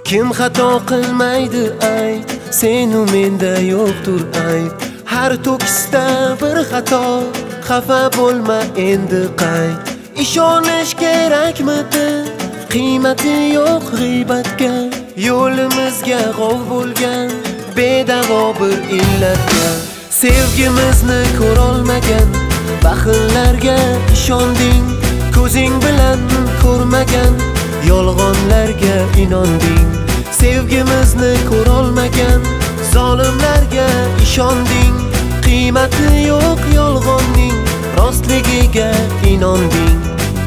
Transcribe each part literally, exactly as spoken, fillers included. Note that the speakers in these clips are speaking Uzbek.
Kim xato qilmaydi ayt, senu menda yo'qdir ayb. Har to'kisda bir xato, xafa bo'lma endi qayt. Ishonish kerakmidi? Qiymati yo'q g'iybatga, yo'limizga g'ov bo'lgan bedavo bir illatga. Sevgimizni ko'rolmagan baxillarga ishonding, ko'zing bilan ko'rmagan yolg'onlarga inonding. Sevgimizni ko'rolmagan zolimlarga ishonding, qiymati yo'q yolg'onning rostligiga inonding.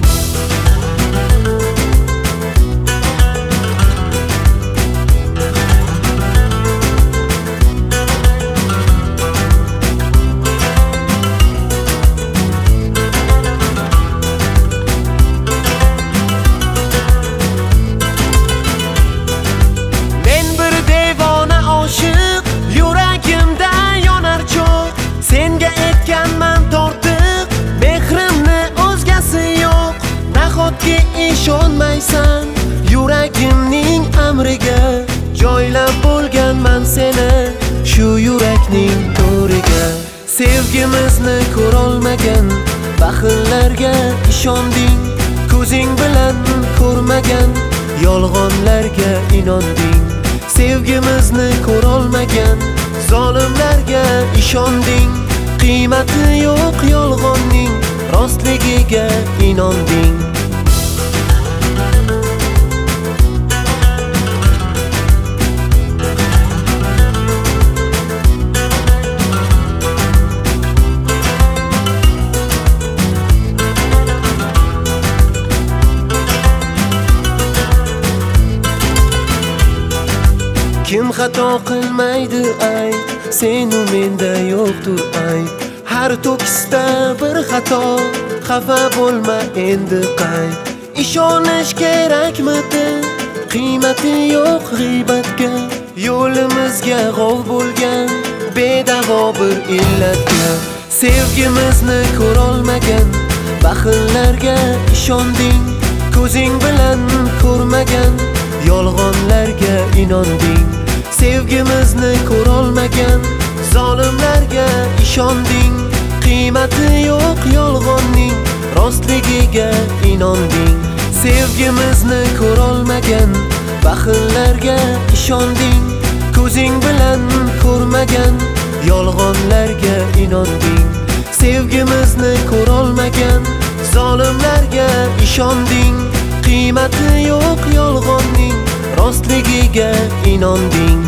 Yuragimda yonar cho'q, senga aytganman tortiq, mehrimni o'zgasi yo'q. Nahotki ishonmaysan yuragimning amriga, joylab bo'lganman seni shu yurakning to'riga. Sevgimizni ko'rolmagan baxillarga ishonding, ko'zing bilan ko'rmagan yolg'onlarga inonding. Sevgimizni ko'rolmagan zolimlarga ishonding, qiymati yo'q yolg'onning rostligiga inonding. Kim xato qilmaydi ayt, senu menda yo'qdir ayb. Har to'kisda bir xato, xafa bo'lma endi qayt. Ishonish kerakmidi? Qiymati yo'q g'iybatga, yo'limizga g'ov bo'lgan bedavo bir illatga. Sevgimizni ko'rolmagan baxillarga ishonding, ko'zing bilan ko'rmagan yolg'onlarga inonding. Sevgimizni ko'rolmagan zolimlarga ishonding, qiymati yo'q yolg'onning rostligiga inonding. Sevgimizni ko'rolmagan baxillarga ishonding, ko'zing bilan ko'rmagan yolg'onlarga inonding. Sevgimizni ko'rolmagan zolimlarga ishonding, qiymati yo'q yolg'onning rostligiga inonding.